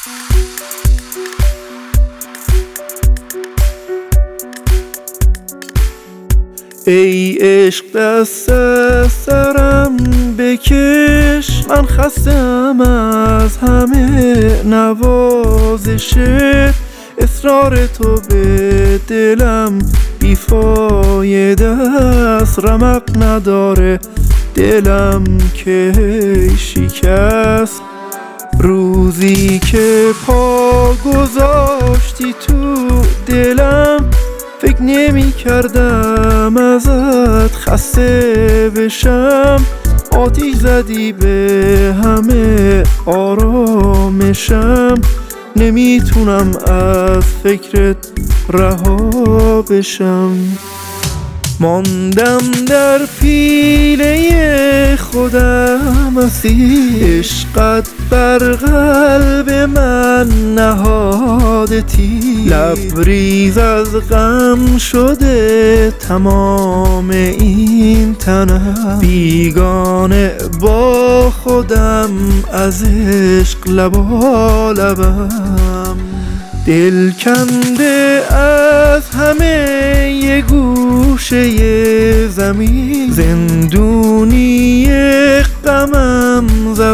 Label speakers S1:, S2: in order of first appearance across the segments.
S1: ای عشق دست از سرم بکش، من خستم از همه نوازش اصرار تو به دلم بیفایده است. رمق نداره دلم که شکست. روزی که پا گذاشتی تو دلم فکر نمی کردم ازت خسته بشم. آتیش زدی به همه آرامشم، نمیتونم از فکرت رها بشم. ماندم در پیله خودم اسیر، عشقت بر قلب من نهاده تیر. لبریز از غم شده تمام این تنم، بیگانه با خودم از عشق لبالبم. دل کنده از همه یه گوشه زمین، زندونی غمم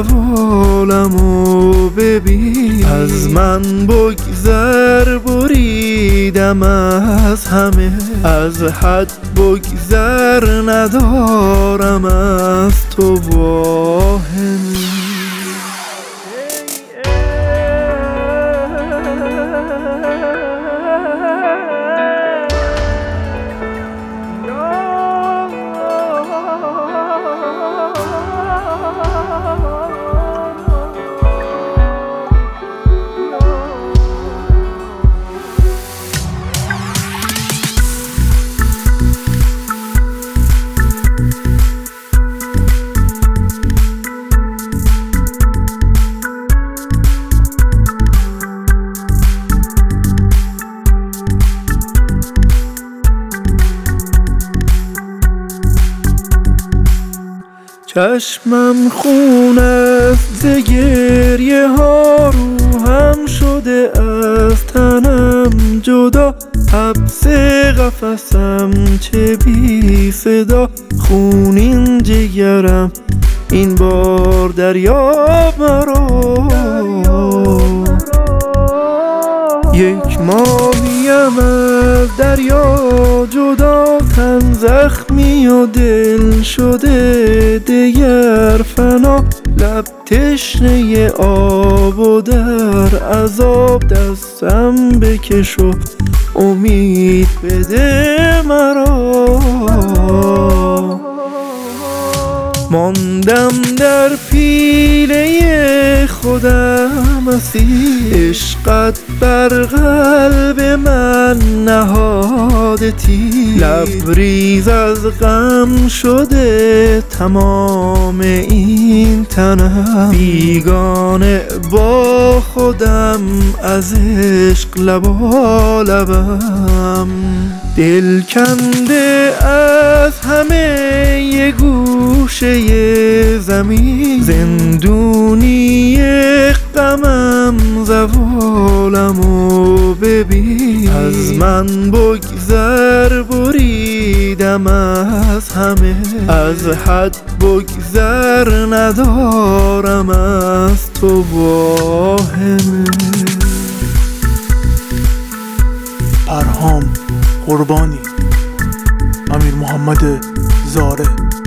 S1: زوالمو ببین. از من بگذر بریدم از همه، از حد بگذر ندارم از تو واهم. چشمم خون است ز گریه ها، روحم شده از تنم جدا. حبس قفسم چه بی صدا، خونین جگرم این بار دریاب مرا. یک ماهیم از دریا جدا، تن زخمی و دل شده دگر فنا. لب تشنه آب و در عذاب، دستم بکش و امید بده مرا. ماندم در پیله خودم اسیر، عشقت بر قلب من نهاده تیر. لبریز از غم شده تمام این تنم، بیگانه با خودم از عشق لبالبم. دل کنده از همه یه گوشه زمین، زندونی غمم زوالمو ببین. از من بگذر بریدم از همه، از حد بگذر ندارم از تو واهمه.
S2: پرهام قربانی، امیر محمد زاره.